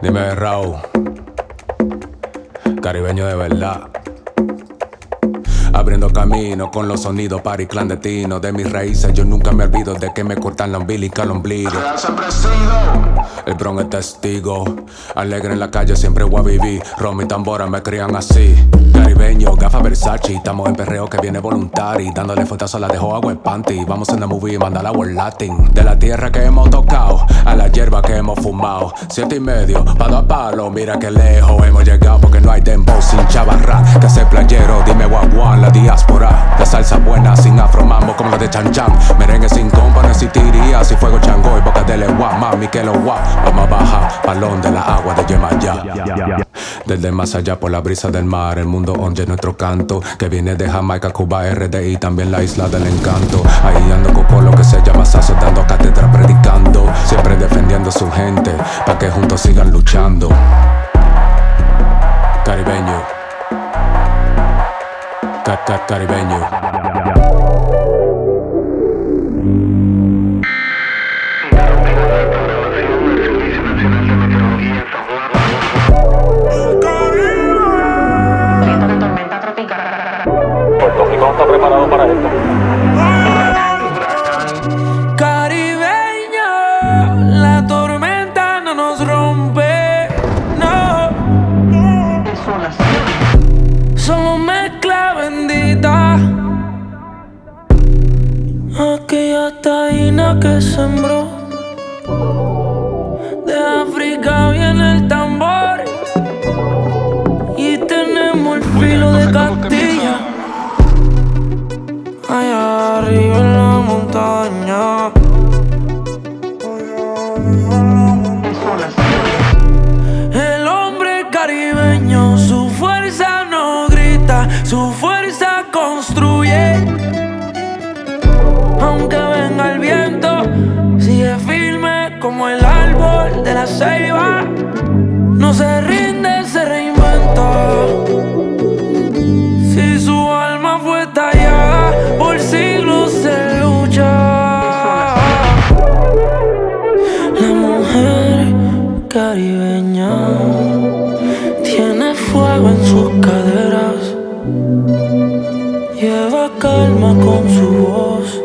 Dime, Raúl, caribeño de verdad. Abriendo camino con los sonidos party clandestinos de mis raíces. Yo nunca me olvido de que me cortan la umbilical ombligo. El Bronx es testigo. Alegre en la calle siempre voy a vivir. Ron y tambora me crían así. Caribeño, gafa Versace. Estamos en perreo que viene voluntari. Dándole fuetazo a la dejo agua en panty. Vamos en la movie y manda la world latin. De la tierra que hemos tocado a la hierba que hemos fumado. 7:30, palo a palo, mira que lejos hemos llegado. Porque no hay dembow sin chavarra. Que ese playero, dime guaguán, la diáspora. La salsa buena sin afromambo como la de Chan Chan. Merengue sin compa no existiría si fuego chango y boca de legua. Mami que lo guap. Vamos a bajar, palón de la agua de Yemayá. Desde más allá por la brisa del mar, el mundo oye nuestro canto. Que viene de Jamaica, Cuba, RD y también la isla del encanto. Ahí ando con lo que se llama Sazo, dando cátedra predicando. Siempre defendiendo su gente, pa' que juntos sigan luchando. Caribeño. Caribeño. Puerto Rico no está preparado para esto. Caribeño, la tormenta no nos rompe, no. Somos mezcla bendita. Aquella taína que sembró. De África viene el tambor. Y tenemos el filo de Castilla. Allá arriba en la montaña. El hombre caribeño, su fuerza no grita, su fuerza construye. Aunque venga el viento, sigue firme como el árbol de la ceiba. No se rinde, se reinventa. Si su alma fue tallada, por siglos se lucha. La mujer caribeña tiene fuego en sus caderas. Lleva calma con su voz.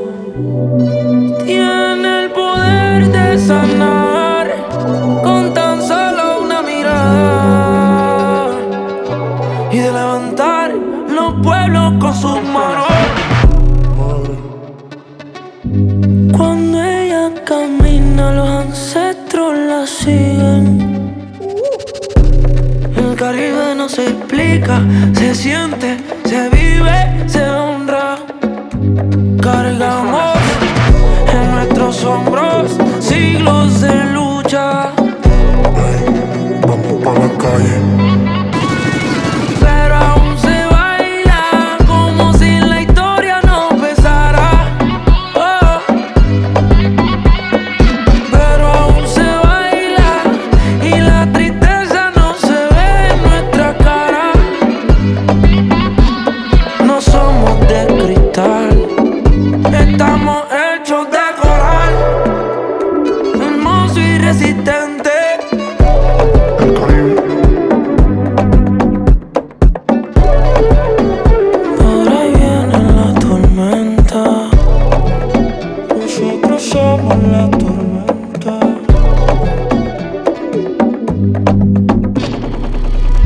Tiene el poder de sanar con tan solo una mirada y de levantar los pueblos con sus manos. Cuando ella camina, los ancestros la siguen. El Caribe no se explica, se siente, se vive, se honra. Carga